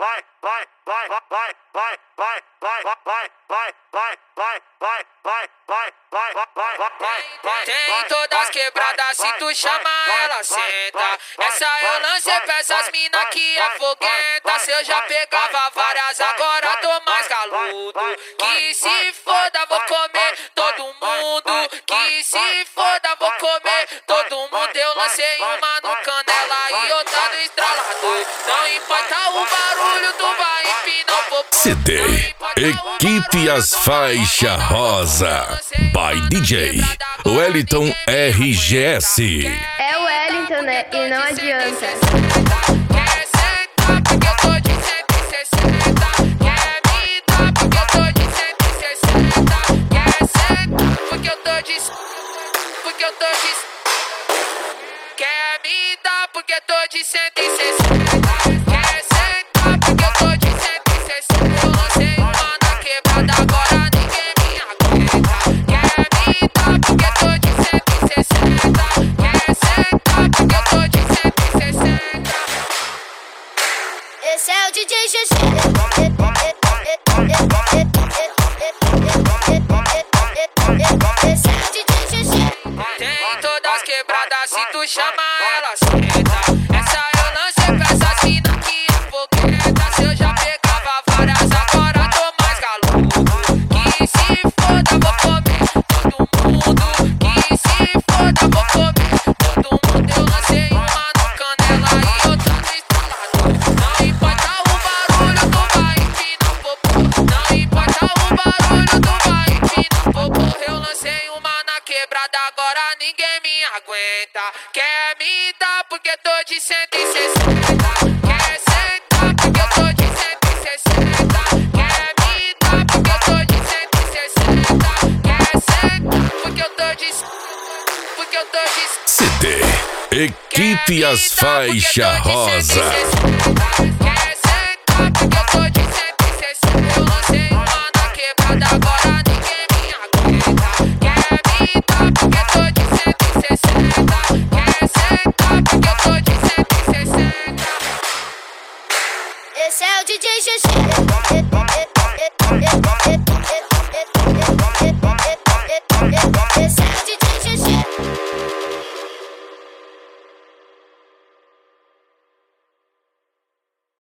Tem todas quebradas, se tu chama ela senta. Essa eu lancei pra essas mina que é foguenta. Se eu já pegava várias, agora tô mais caludo. Que se foda, vou comer todo mundo. Que se foda, vou comer todo mundo. Eu lancei uma no canela e outra no estralador. Não importa o barulho, tu vai empinar o popô. CD Equipe As Faixa Rosa by DJ Wellington RGS. É o Wellington, né? E não adianta. Quer sentar porque eu tô de 160. Quer me dar porque eu tô de 160. Quer sentar porque eu tô de... Porque eu tô de... Quer me dar porque eu tô de 160. Quer sentar porque eu tô de 160. Eu lancei uma na quebrada, agora ninguém me aguenta. Quer me dar porque eu tô de 160. Quer sentar porque eu tô de 160. Esse é o DJ GG. Esse é o DJ GG. Tem todas quebradas, se tu chama ela senta. Essa eu lancei pra essas mina que é fogueta. Se eu já pegava várias, agora tô mais caludo. Que se foda, vou comer todo mundo. Que se foda, vou comer todo mundo. Eu lancei uma no canela e outra no estralador. Não importa o barulho, tu vai empinar o popô. Não importa o barulho, tu vai empinar o popô. Eu lancei uma na quebrada, agora ninguém me aguenta. Quer me dar porque eu tô de 160. Quer sentar porque eu tô de 160. Quer me dar porque eu tô de 160. Quer sentar porque eu tô de... Porque eu tô de... CD Equipe As Faixa Rosa. Quer sentar porque eu tô de 160. Eu lancei uma na quebrada, agora ninguém me aguenta. Quer me dar porque eu tô de 160. Quer sentar porque eu tô de 160. Esse é o DJ GG.